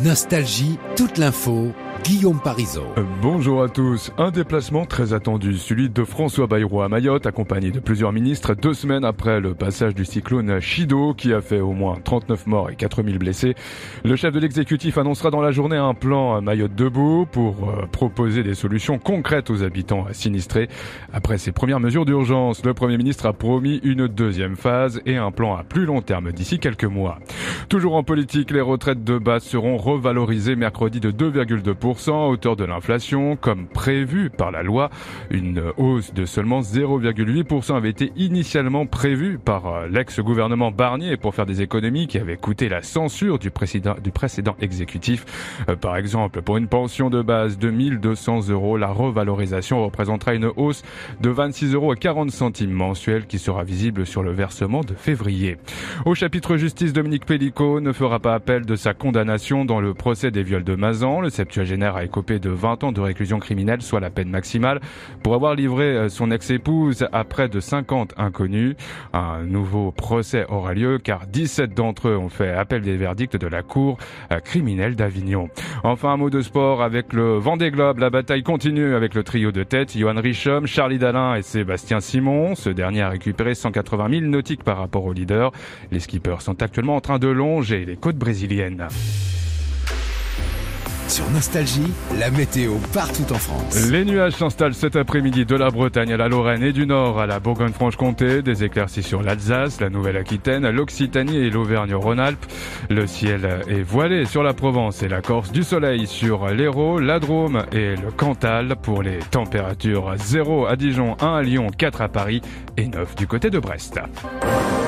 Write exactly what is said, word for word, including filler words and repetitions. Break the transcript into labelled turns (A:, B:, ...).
A: Nostalgie, toute l'info, Guillaume Parisot.
B: Bonjour à tous. Un déplacement très attendu, celui de François Bayrou à Mayotte, accompagné de plusieurs ministres, deux semaines après le passage du cyclone Chido, qui a fait au moins trente-neuf morts et quatre mille blessés. Le chef de l'exécutif annoncera dans la journée un plan Mayotte debout pour euh, proposer des solutions concrètes aux habitants sinistrés. Après ces premières mesures d'urgence, le Premier ministre a promis une deuxième phase et un plan à plus long terme d'ici quelques mois. Toujours en politique, les retraites de base seront revalorisées mercredi de deux virgule deux pour cent à hauteur de l'inflation, comme prévu par la loi. Une hausse de seulement zéro virgule huit pour cent avait été initialement prévue par l'ex-gouvernement Barnier pour faire des économies qui avaient coûté la censure du précédent, du précédent exécutif. Euh, par exemple, pour une pension de base de mille deux cents euros, la revalorisation représentera une hausse de vingt-six euros et quarante centimes mensuels qui sera visible sur le versement de février. Au chapitre justice, Dominique Pellicot ne fera pas appel de sa condamnation dans le procès des viols de Mazan. Le septuagénaire a écopé de vingt ans de réclusion criminelle, soit la peine maximale, pour avoir livré son ex-épouse à près de cinquante inconnus. Un nouveau procès aura lieu car dix-sept d'entre eux ont fait appel des verdicts de la cour criminelle d'Avignon. Enfin, un mot de sport avec le Vendée Globe. La bataille continue avec le trio de tête, Johan Richomme, Charlie Dalin et Sébastien Simon. Ce dernier a récupéré cent quatre-vingt mille nautiques par rapport au leader. Les skippers sont actuellement en train de longer les côtes brésiliennes.
A: Sur Nostalgie, la météo partout en France.
B: Les nuages s'installent cet après-midi de la Bretagne à la Lorraine et du Nord à la Bourgogne-Franche-Comté. Des éclaircies sur l'Alsace, la Nouvelle-Aquitaine, l'Occitanie et l'Auvergne-Rhône-Alpes. Le ciel est voilé sur la Provence et la Corse. Du soleil sur l'Hérault, la Drôme et le Cantal. Pour les températures, zéro à Dijon, un à Lyon, quatre à Paris et neuf du côté de Brest.